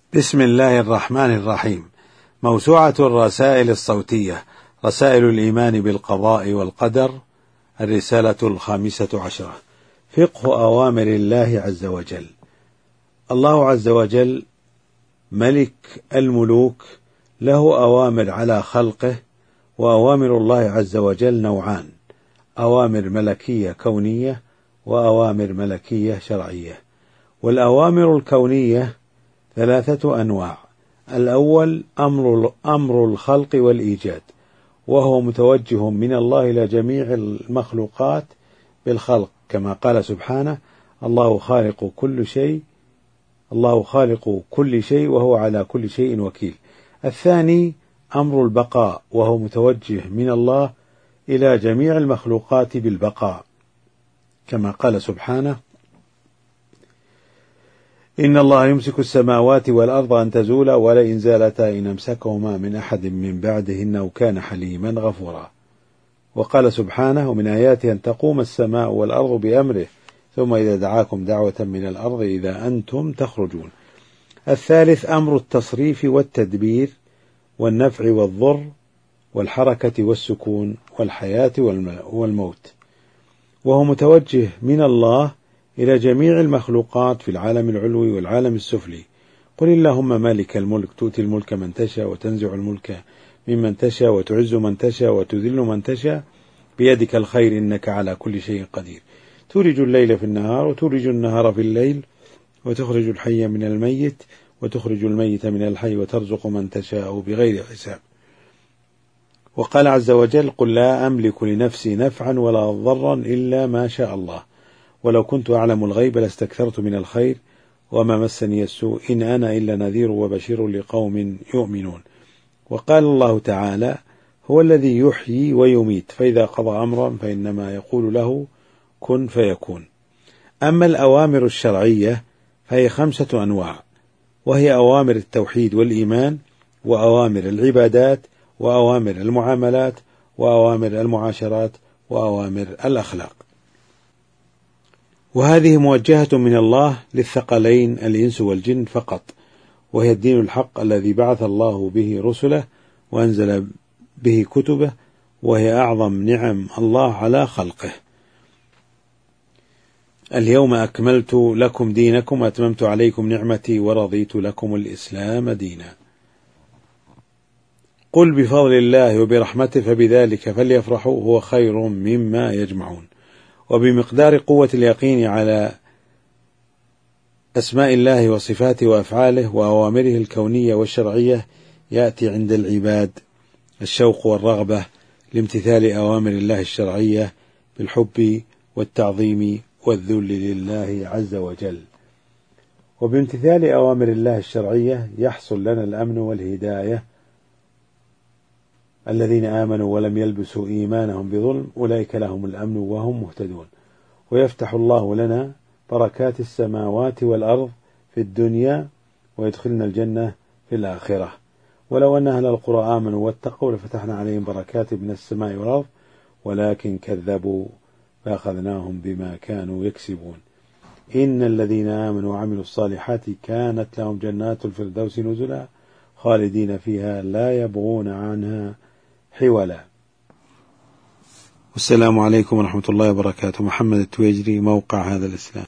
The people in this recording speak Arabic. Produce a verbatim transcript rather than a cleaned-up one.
بسم الله الرحمن الرحيم. موسوعة الرسائل الصوتية، رسائل الإيمان بالقضاء والقدر، الرسالة الخامسة عشرة. فقه أوامر الله عز وجل. الله عز وجل ملك الملوك، له أوامر على خلقه، وأوامر الله عز وجل نوعان: أوامر ملكية كونية وأوامر ملكية شرعية. والأوامر الكونية ثلاثة أنواع: الأول أمر أمر الخلق والإيجاد، وهو متوجه من الله إلى جميع المخلوقات بالخلق، كما قال سبحانه: الله خالق كل شيء الله خالق كل شيء وهو على كل شيء وكيل. الثاني أمر البقاء، وهو متوجه من الله إلى جميع المخلوقات بالبقاء، كما قال سبحانه: إن الله يمسك السماوات والأرض أن تزولا ولئن زالتا إن أمسكهما من أحد من بعده إنه كان حليما غفورا. وقال سبحانه: ومن آياته أن تقوم السماء والأرض بأمره ثم إذا دعاكم دعوة من الأرض إذا أنتم تخرجون. الثالث أمر التصريف والتدبير والنفع والضر والحركة والسكون والحياة والموت، وهو متوجه من الله إلى جميع المخلوقات في العالم العلوي والعالم السفلي. قل اللهم مالك الملك تؤتي الملك من تشاء وتنزع الملك ممن تشاء وتعز من تشاء وتذل من تشاء بيدك الخير إنك على كل شيء قدير تولج الليل في النهار وتولج النهار في الليل وتخرج الحي من الميت وتخرج الميت من الحي وترزق من تشاء بغير حساب. وقال عز وجل: قل لا أملك لنفسي نفعا ولا ضرا إلا ما شاء الله ولو كنت أعلم الغيب لاستكثرت من الخير وما مسني السوء إن أنا إلا نذير وبشير لقوم يؤمنون. وقال الله تعالى: هو الذي يحيي ويميت فإذا قضى أمرا فإنما يقول له كن فيكون. أما الأوامر الشرعية فهي خمسة أنواع، وهي أوامر التوحيد والإيمان، وأوامر العبادات، وأوامر المعاملات، وأوامر المعاشرات، وأوامر الأخلاق. وهذه موجهة من الله للثقلين الإنس والجن فقط، وهي الدين الحق الذي بعث الله به رسله وأنزل به كتبه، وهي أعظم نعم الله على خلقه. اليوم أكملت لكم دينكم وأتممت عليكم نعمتي ورضيت لكم الإسلام دينا. قل بفضل الله وبرحمته فبذلك فليفرحوا هو خير مما يجمعون. وبمقدار قوة اليقين على أسماء الله وصفاته وأفعاله وأوامره الكونية والشرعية يأتي عند العباد الشوق والرغبة لامتثال أوامر الله الشرعية بالحب والتعظيم والذل لله عز وجل. وبامتثال أوامر الله الشرعية يحصل لنا الأمن والهداية. الذين آمنوا ولم يلبسوا إيمانهم بظلم أولئك لهم الأمن وهم مهتدون. ويفتح الله لنا بركات السماوات والأرض في الدنيا ويدخلنا الجنة في الآخرة. ولو أن أهل القرى آمنوا واتقوا لفتحنا عليهم بركات من السماء والأرض ولكن كذبوا فأخذناهم بما كانوا يكسبون. إن الذين آمنوا وعملوا الصالحات كانت لهم جنات الفردوس نزلا خالدين فيها لا يبغون عنها حولا. والسلام عليكم ورحمة الله وبركاته. محمد التويجري، موقع هذا الإسلام.